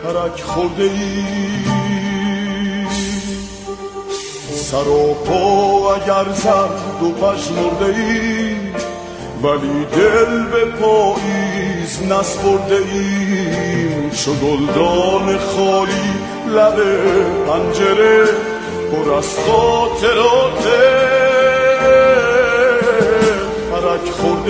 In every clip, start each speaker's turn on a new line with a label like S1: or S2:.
S1: ترک خورده ای، سر و پا اگر زرد و پژمرده ای، ولی دل به پاییز نسپرده ایم. چو گلدان خالی لب پنجره پر از خاطرات ترک خورده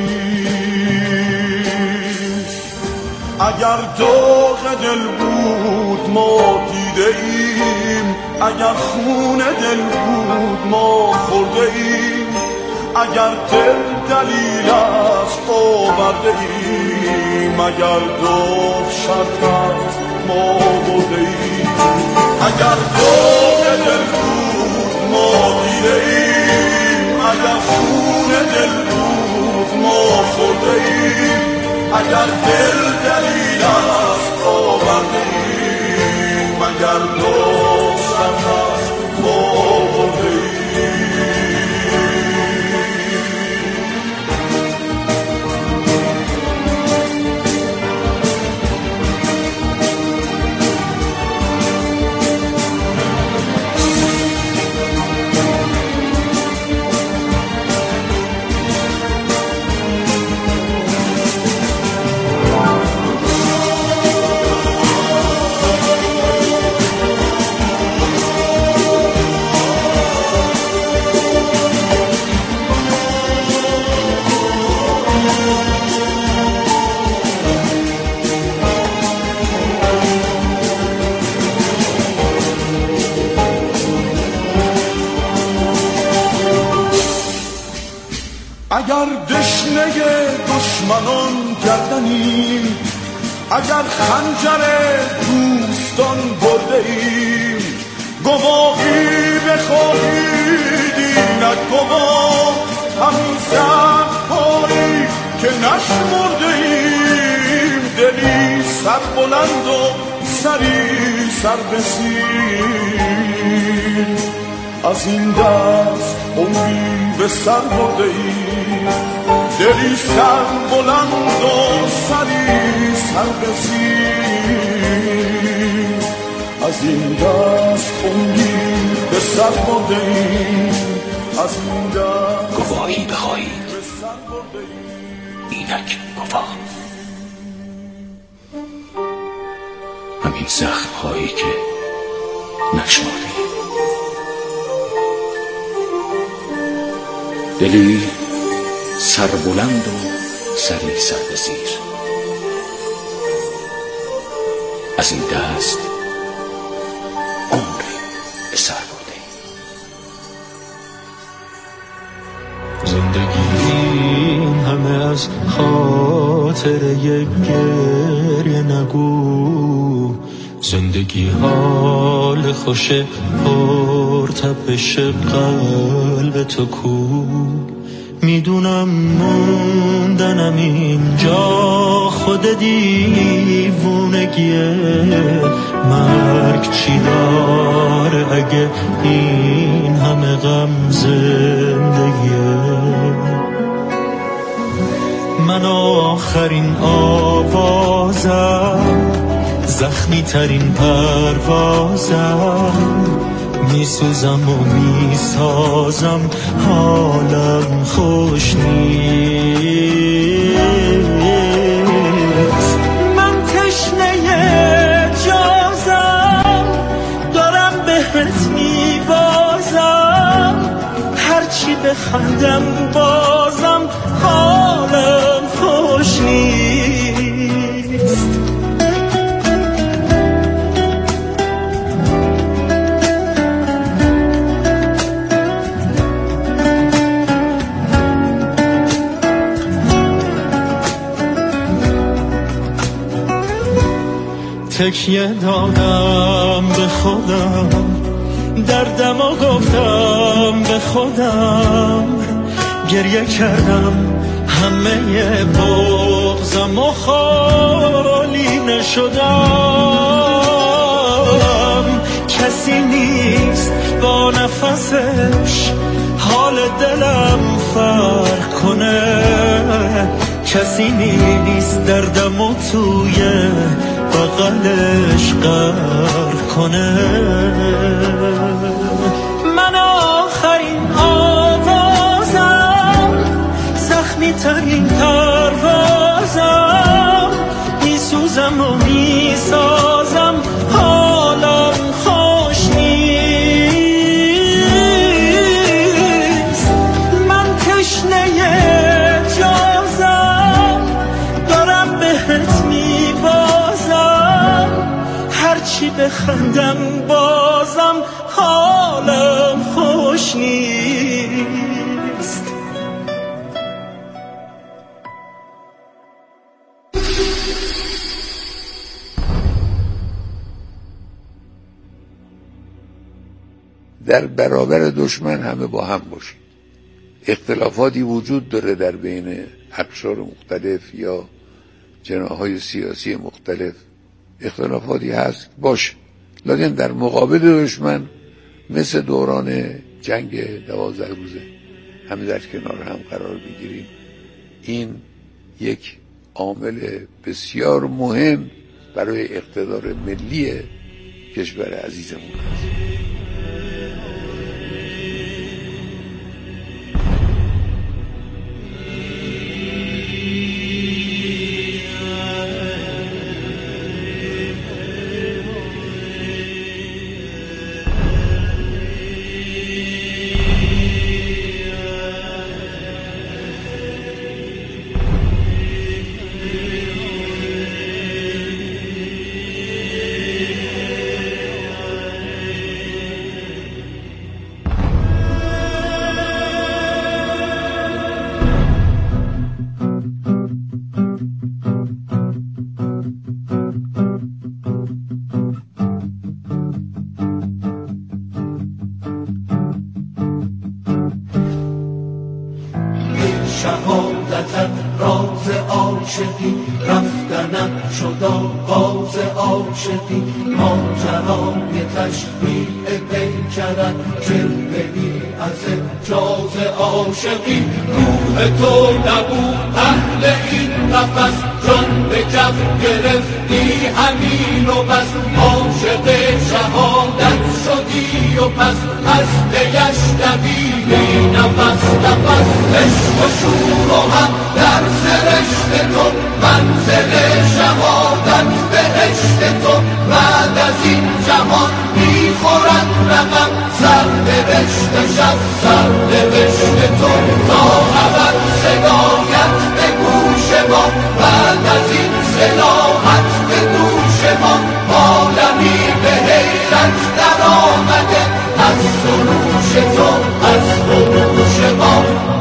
S1: ایم. اگر داغ دل بود ما دیده ایم، اگر خون دل بود ما خورده ایم، اگر دل دلیل است آورده ایم، اگر داغ شرط است ما برده ایم. اگر داغ دل بود ما دیده ایم، اگر خون دل بود ما خورده ایم، اگر دل دلیل است آورده ایم، اگر داغ شرط است ما برده ایم. اگر دشنه دشمنان گردنیم، اگر خنجر دوستان برده ایم، گواهی بخواهید اینک گواه همین زخم‌هایی که نشمرده ایم. دلی سر بلند و سری سر بسیر، از این دست عمری به سر برده ایم. دلی سر بلند و سری سر بسیر، از این دست عمری به سر برده ایم. از این دست
S2: گواهی بخواهید اینک گواه همین زخم‌هایی که نشمرده ایم. دلی سر بلند و سری سر به زیر، از این دست عمری به سر برده ایم.
S3: زندگی این همه از خاطر یک گریه نگو، زندگی حال خوش پر تپش قلب تو کو. میدونم موندنم اینجا خود دیوونگیه، مرگ چی داره اگه این همه غم زندگیه. من آخرین آوازم، زخمی ترین پروازم، میسوزم و میسازم حالم خوش نیست. من تشنه جازم، دارم بهت میبازم، هرچی بخندم بازم حالم خوش نیست. تکیه دادم به خودم، دردم و گفتم به خودم، گریه کردم همه بغضم و خالی نشدم. کسی نیست با نفسش حال دلم فرق کنه، کسی نیست دردم و توی بغلش خودش غرق کنه. من آخرین آوازم، زخمی ترین پروازم، میسوزم و میسازم، حالم خوش نیست. من تشنه جازم، دارم بهت میبازم، هرچی بخندم بازم حالم خوش نیست.
S4: در برابر دشمن همه با هم باشیم. اختلافاتی وجود داره در بین اقشار مختلف یا جناح‌های سیاسی مختلف، اختلافاتی هست باشه، لکن در مقابل دشمن مثل دوران جنگ 12 روزه همه در کنار هم قرار بگیریم. این یک عامل بسیار مهم برای اقتدار ملی کشور عزیزمون است.
S1: شهادتت راز عاشقی، رفتنم شد آغاز عاشقی، ماجرای تشبیه پیکرت، جلوه‌ای از اعجاز عاشقی. روح تو نبود اهل این قفس، جان به کف گرفتی همین و بس، عاشق شهادت شدی و پس از پیش دویدی نفس نفس. عشق و شور و هم در سرشت تو، منزل شهادت بهشت تو، بعد از این جهان میخورد رقم، سرنوشتش از سرنوشت تو، تا ابد صدایت به گوش ما، بعد از این صلاحت به دوش ما، عالمی به حیرت در آمده از سروش تو، از خروش ما.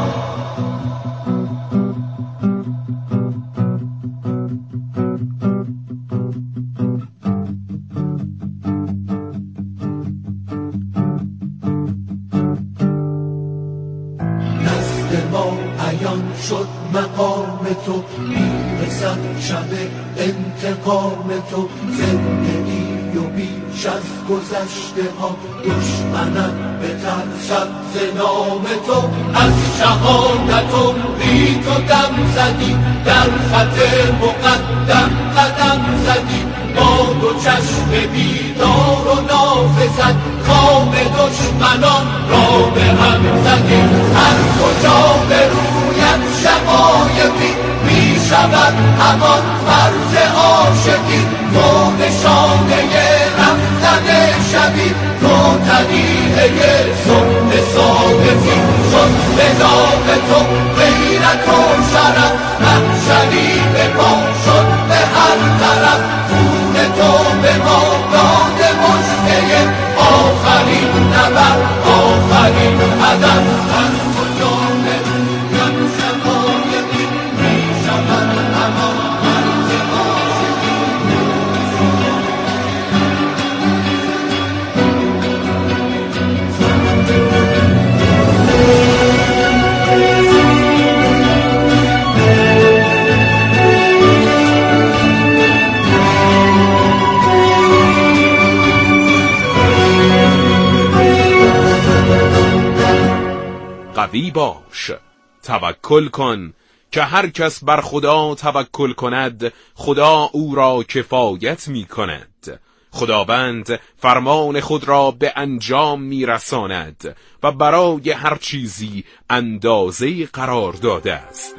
S1: شد مقام تو، میرسد شب انتقام تو، زندگی و بیش از گذشته ها، دشمنم بترسد ز نام تو. از شهادت و بی تو دم زدی، در خط مقدم قدم زدی، با دو چشم بیدار و نافذت، خواب دشمنان را به هم زدی. هر کجا بروید شقایقی، می شود همان مرز عاشقی، تو نشانه رفتن شبی، تو طریقه صبح صادقی. شد به نام تو غیرت و شرف، محشری به پا شد به هر طرف، خون تو به ما داده مژده آخرین نبرد، آخرین هدف. هر کجا برویم شقایقی، می شود همان مرز عاشقی.
S5: قوی باش، توکل کن که هر کس بر خدا توکل کند خدا او را کفایت می کند. خداوند فرمان خود را به انجام می رساند و برای هر چیزی اندازه‌ای قرار داده است.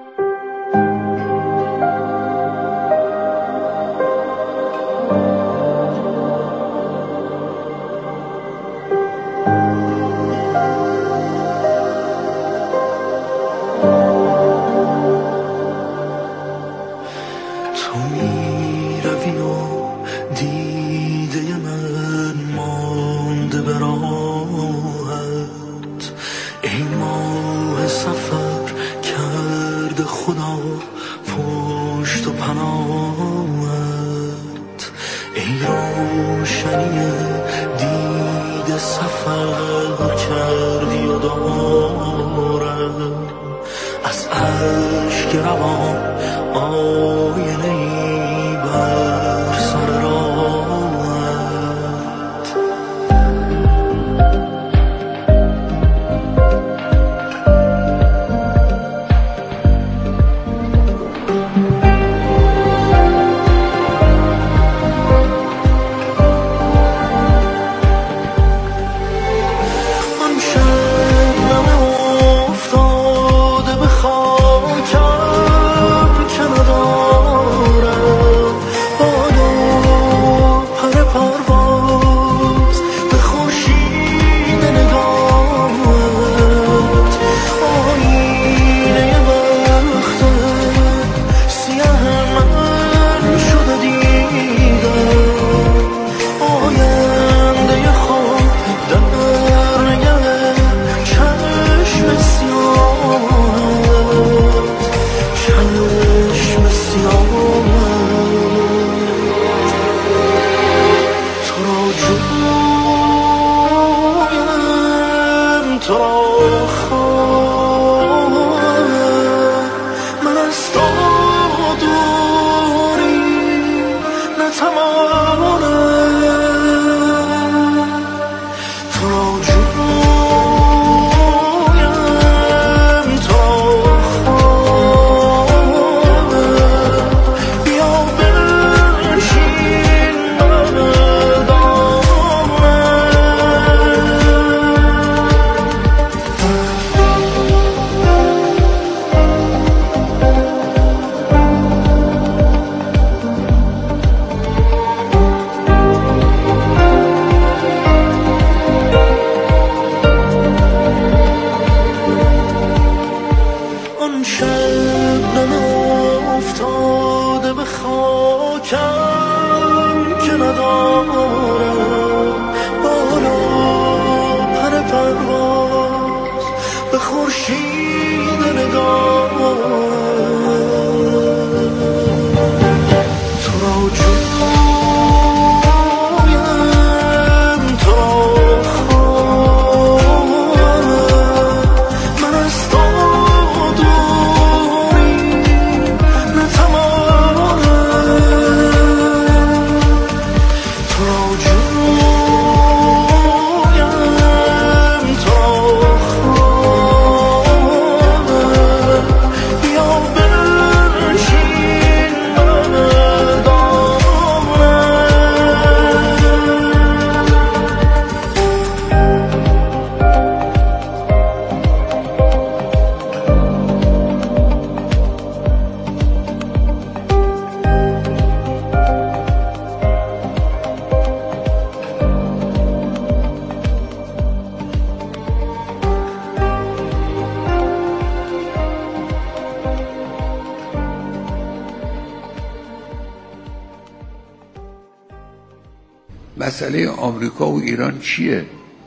S4: مسئله آمریکا و ایران چیه؟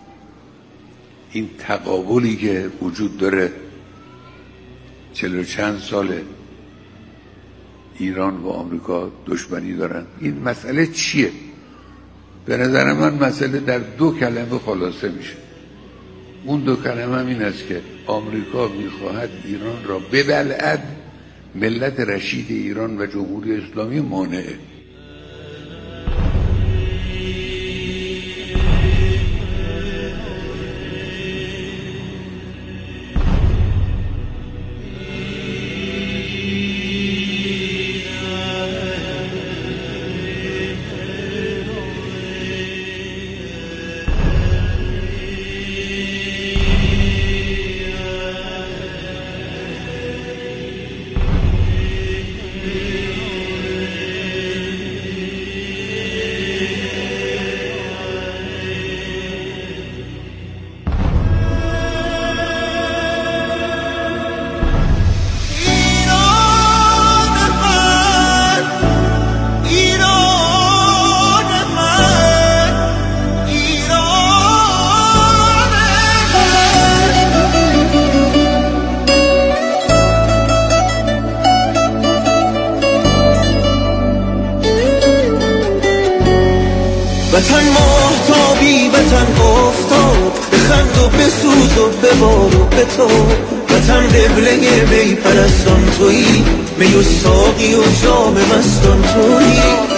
S4: این تقابلی که وجود داره 40 چند ساله ایران و آمریکا دشمنی دارن، این مسئله چیه؟ به نظر من مسئله در 2 کلمه خلاصه میشه. اون 2 کلمه هم این است که آمریکا میخواهد ایران را ببلعد، ملت رشید ایران و جمهوری اسلامی مانعه.
S3: وطن ماهتابی وطن آفتاب، بخند و بسوز و ببار و بتاب. وطن قبله می پرستان تویی، می و ساقی و جام مستان تویی.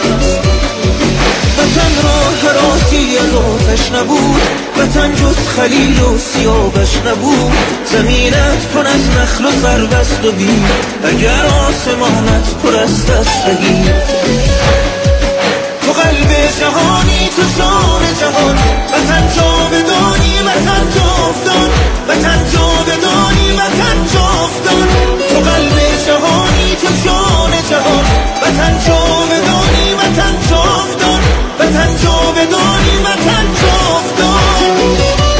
S3: وطن را حراسی از آتش نبود، وطن جز خلیل و سیاوش نبود. زمینت پر از نخل و سربست و بید، اگر آسمانت پر است از شهید. تو قلب جهانی، تو جان جهان، وطن جاودانی، وطن جاودان، وطن جاودانی، وطن جاودان. تو قلب جهانی، تو جان جهان، وطن جاودانی، وطن جاودان، وطن جاودانی، وطن جاودان.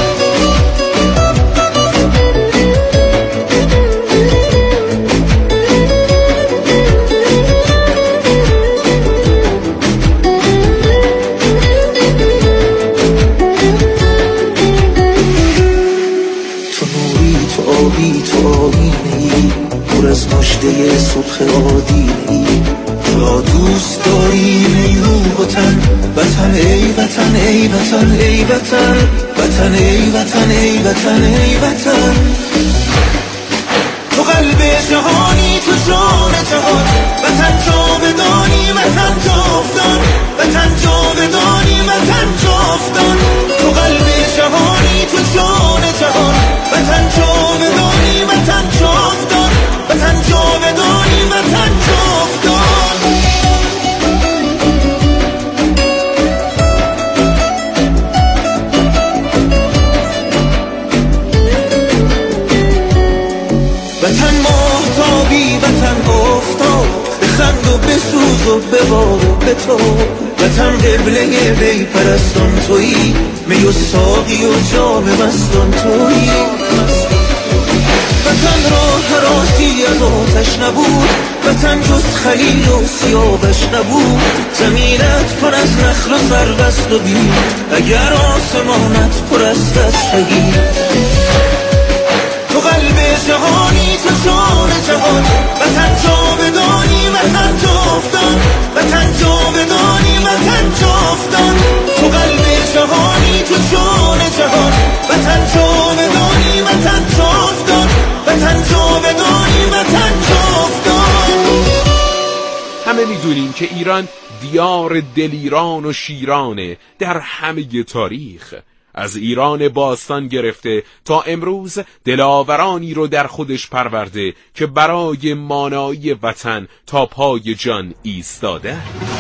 S3: از مژده صبح آدینه‌ای، تو را دوست داری ای روح و تن. وطن ای وطن ای وطن ای وطن، وطن ای وطن ای وطن ای وطن. تو قلب جهانی، تو جان جهان، وطن جاودانی، وطن جاودان، وطن جاودانی، وطن جاودان. تو قلب جهانی، تو جان جهان، وطن جاودانی، وطن جاودان، وطن جاودانی، وطن جاودان. وطن ماهتابی وطن آفتاب، بخند و بسوز و ببار و بتاب. وطن قبله می پرستان تویی، می و ساقی و جام مستان تویی. وطن را حراسی از آتش نبود، وطن جز خلیل و سیاوش نبود. زمینت پر از نخل و سربست و بید، اگر آسمانت پر است از شهید. تو قلب جهانی، تو جان جهان، وطن جاودانی، وطن جاودان، وطن جاودانی، وطن جاودان. تو قلب جهانی، تو جان جهان، وطن جاودانی، وطن جاودان، وطن جاودانی، وطن جاودان.
S5: همه میدونیم که ایران دیار دلیران و شیرانه در همه تاریخ. از ایران باستان گرفته تا امروز دلاورانی رو در خودش پرورده که برای مانایی وطن تا پای جان ایستاده.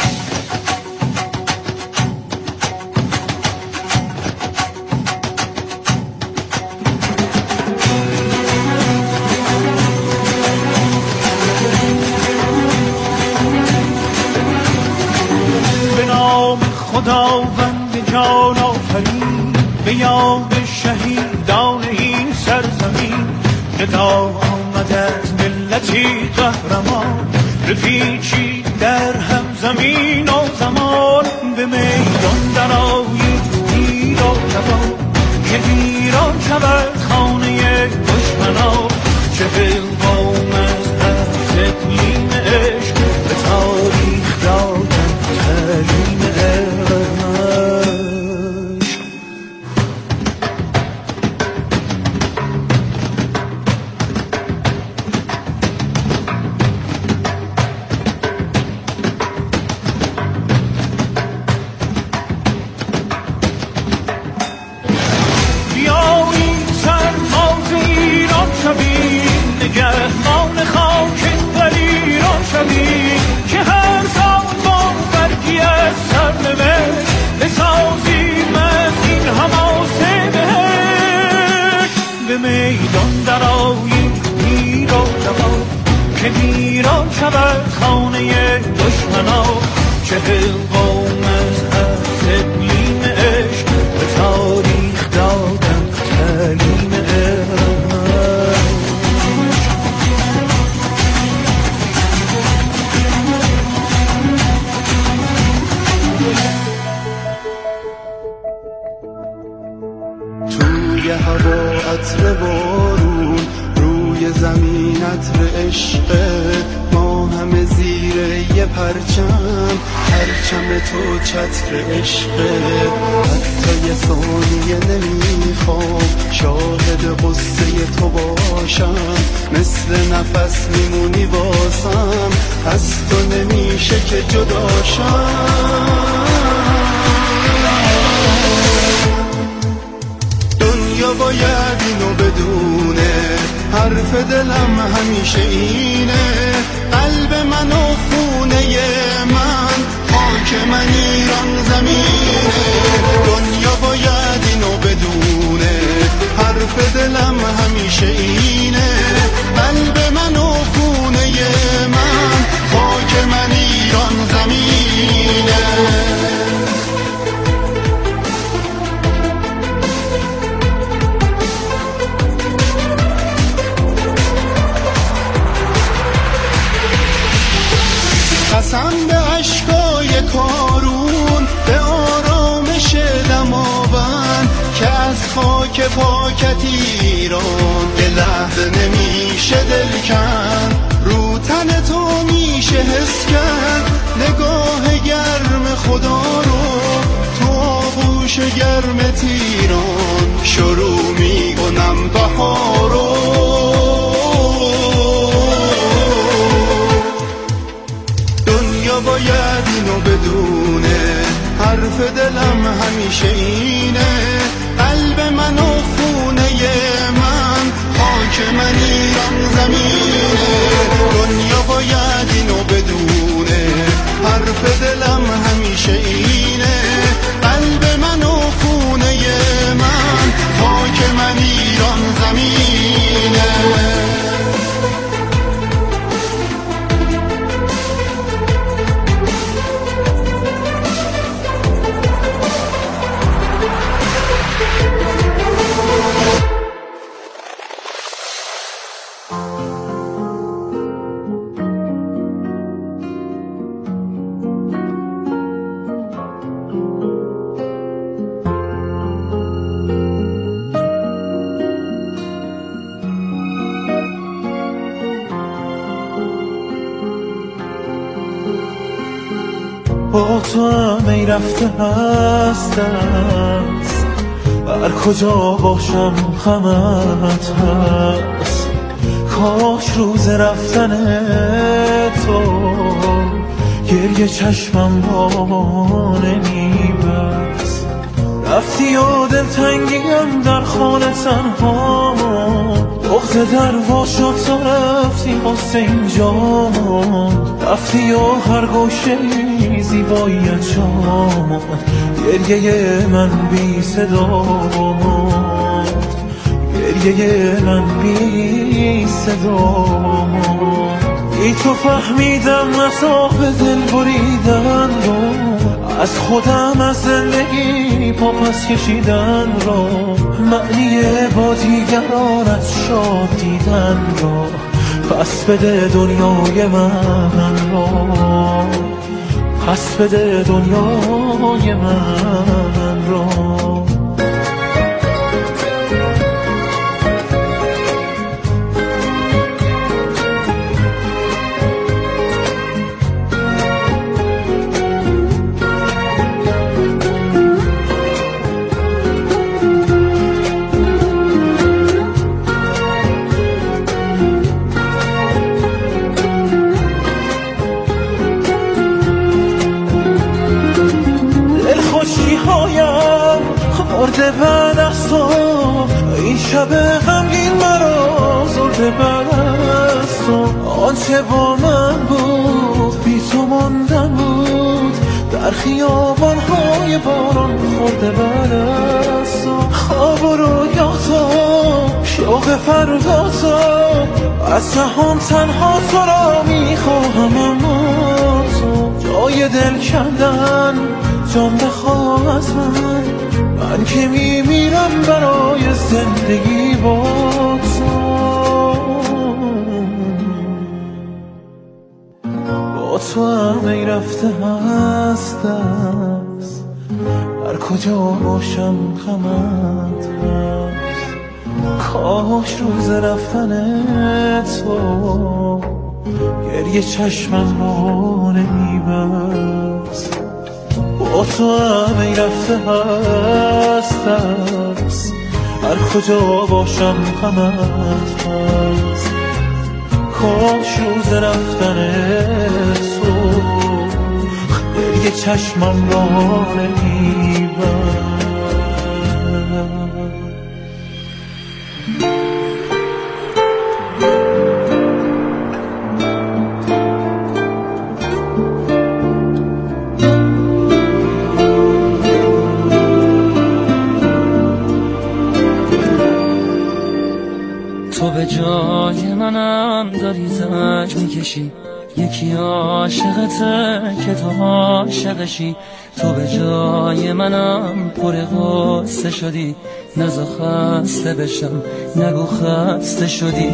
S3: به نام خداوند جان آفرین، به یاد شهیدان این سرزمین. ندا آمد از ملتی قهرمان، رفیچید در هم زمین و زمان. به میدان درآیید پیر و جوان، که ایران شود خانه دشمنان. 40 قوم از هر اقلیم عشق، به تاریخ دادن تعلیم عشق. نگهبان خاک در ایران شوید، که هر سال با برگی از سرنوشت بسازیم از این حماسه بهشت. به میدان درآیید پیر و جوان، که ایران شود خانه دشمنان. 40 قوم از هر اقلیم عشق، به تاریخ دادن تعلیم عشق.
S6: توی هوا عطر بارون، روی زمین عطر عشق، ما همه زیر شیره یه پرچم تو چتر عشقه. حتی یه ثانیه نمیخوام شاهد قصه تو باشم، مثل نفس میمونی واسم، از تو نمیشه که جداشم. دنیا باید اینو بدونه، حرف دلم همیشه اینه، قلب من و خونه من، خاک من ایران زمینه. دنیا باید اینو بدونه، حرف دلم همیشه اینه، قلب من و خونه من، خاک من ایران زمینه. قسم به عشقای کارون، به آرامش دماوند، که از خاک پاکت ایران به لحظه نمیشه دل کن. رو تن تو میشه حس کرد نگاه گرم خدا رو، تو آغوش گرم تیران شروع میکنم بهارو. باید اینو بدونه، حرف دلم همیشه اینه، قلب من و خونه من، خاک من ایران زمینه. دنیا باید اینو بدونه، حرف دلم همیشه اینه، قلب من و خونه من، خاک من ایران زمینه.
S3: با تو هم ای رفته هست است، بر کجا باشم غمت هست. کاش روز رفتن تو گریه چشمم با نمیبست. رفتی و دلتنگیم در خانه تنها، بغض دروا شد تا رفتی قصه اینجا. رفتی و هر گوشه زیباییت شامد، گریه من بی صدا ماند، گریه من بی صدا ماند. ای تو فهمیدم عذاب دل بریدن رو، از خودم از زندگی پاپس کشیدن رو، معنی با دیگرانت شاد دیدن رو. پس بده دنیای من رو، پس بده دنیای من رو. خورده بعد از تو این شب غمگین مرا، زرده بعد از تو آنچه با من بود بی تو ماندن بود، در خیابان‌های باران خورده بعد از تو. خواب و رویاتا شوق فرداتا، از جهان تنها تو را میخواهم، اما تو جای دل کندن جان بخواه از من که میمیرم برای زندگی با تو. با تو هم ای رفته هست است، هر کجا باشم غمت هست. کاش روز رفتن تو گریه چشمم رو نمیبست، با تو همه رفته هست هر کجا باشم غمت هست. کاش روز رفتن تو گریه چشمم رو نمیبست.
S7: تو به جای منم داری زنج میکشی، یکی عاشقته که تو عاشقشی. تو به جای منم پر غصه شدی، نزا خسته بشم نگو خسته شدی.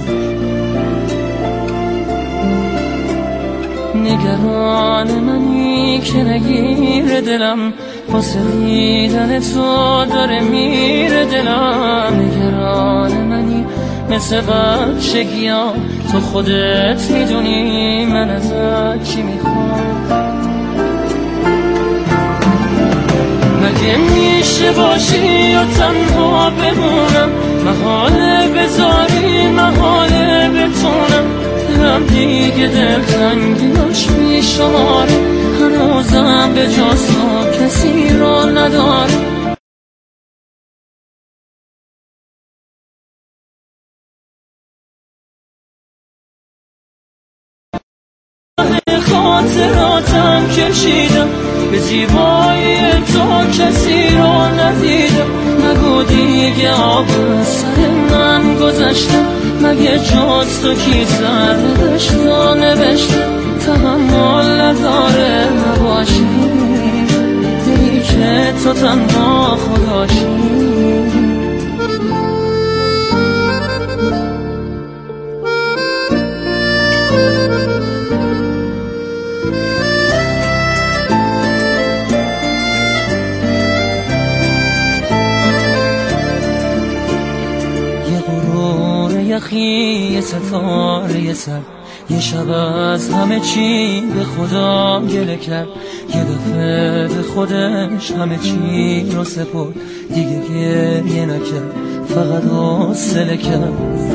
S7: نگران منی که نگیر دلم، واسه دیدن تو داره میره دلم. نگران منی مثل بچگیام، تو خودت میدونی من ازت چی میخوام. مگه میشه باشی یا تنها بمونم، محاله بذاری محاله بتونم. دلم دیگه دلتنگیاش میشماره، هنوزم به جز تو کسی را نداره. خاطراتم کشیدم، به زیبایی تو کسی را ندیدم. نگو دیگه آب سر من گذشته، مگه جز تو کی سردش تا نوشته. تحمل نداره نباشی، دلی که تو تنها خداشی. یخی یه ستاره سر، یه شب از همه چی به خدا گله کرد. یه دفعه به خودش همه چی رو سپرد، دیگه گریه نکرد فقط حوصله کرد.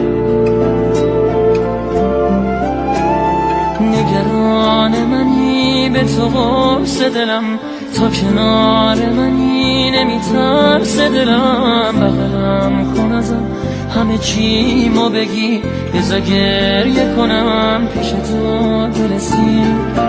S7: نگران منی به تو قرص دلم، تا کنار منی نمیترس دلم. بغلم کن ازم همه چی ما بگی، بذار گریه کنم پیش تو دلسی.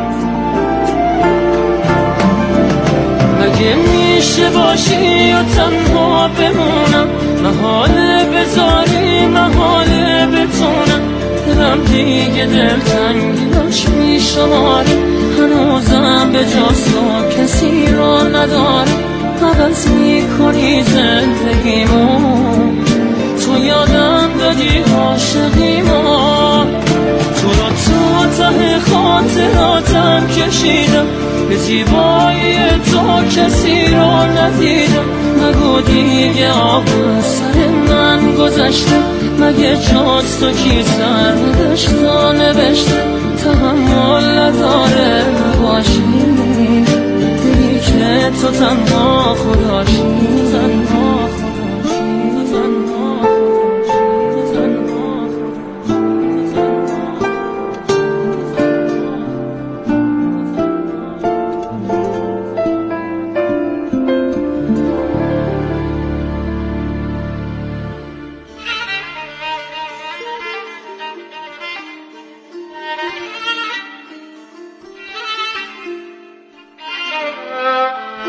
S7: مگه میشه باشی یا تنها بمونم، محاله بذاری محاله بتونم. دلم دیگه دلتنگیاش میشماره، هنوزم به جز تو کسی را نداره. عوض میکنی زندگیمو، تو یادم دادی عاشقیمو. تو را تا ته خاطراتم کشیدم، به زیبایی تو کسی را ندیدم. نگو دیگه آب سر من گذشته، مگه جز تو کی سردش تا نوشته. تحمل نداره نباشی، دلی که تو تنها خداشی.